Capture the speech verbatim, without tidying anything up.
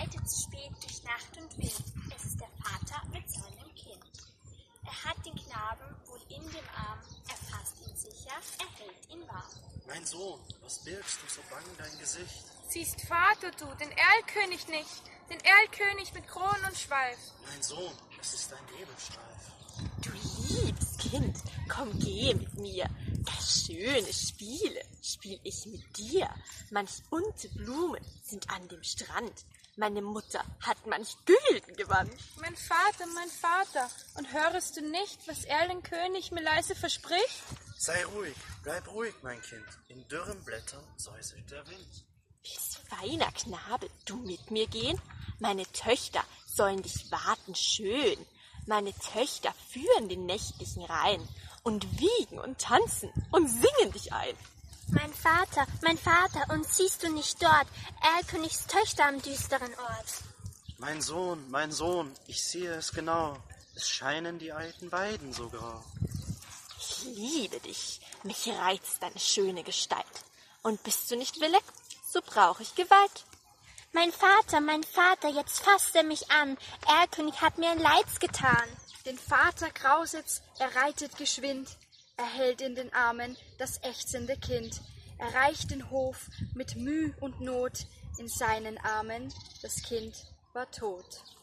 reitet spät durch Nacht und Wind. Es ist der Vater mit seinem Kind. Er hat den Knaben wohl in dem Arm, er fasst ihn sicher, er hält ihn warm. Mein Sohn, was birgst du so bang dein Gesicht? Siehst Vater du den Erlkönig nicht, den Erlkönig mit Kron und Schweif. Mein Sohn, es ist ein Nebelstreif. Du liebes Kind, komm, geh mit mir. Das schöne Spiele spiel ich mit dir. Manch bunte Blumen sind an dem Strand. Meine Mutter hat manch Gülden gewandt. Mein Vater, mein Vater, und hörest du nicht, was Erlenkönig mir leise verspricht? Sei ruhig, bleib ruhig, mein Kind. In dürren Blättern säuselt der Wind. Willst, feiner Knabe, du mit mir gehen? Meine Töchter sollen dich warten schön. Meine Töchter führen den nächtlichen Rhein und wiegen und tanzen und singen dich ein. Mein Vater, mein Vater, und siehst du nicht dort Erlkönigs Töchter am düsteren Ort? Mein Sohn, mein Sohn, ich sehe es genau. Es scheinen die alten Weiden so grau. Ich liebe dich, mich reizt deine schöne Gestalt. Und bist du nicht willig, so brauch ich Gewalt. Mein Vater, mein Vater, jetzt fasst er mich an. Erlkönig hat mir ein Leids getan. Den Vater grauset's, er reitet geschwind. Er hält in den Armen das ächzende Kind. Er reicht den Hof mit Müh und Not. In seinen Armen das Kind war tot.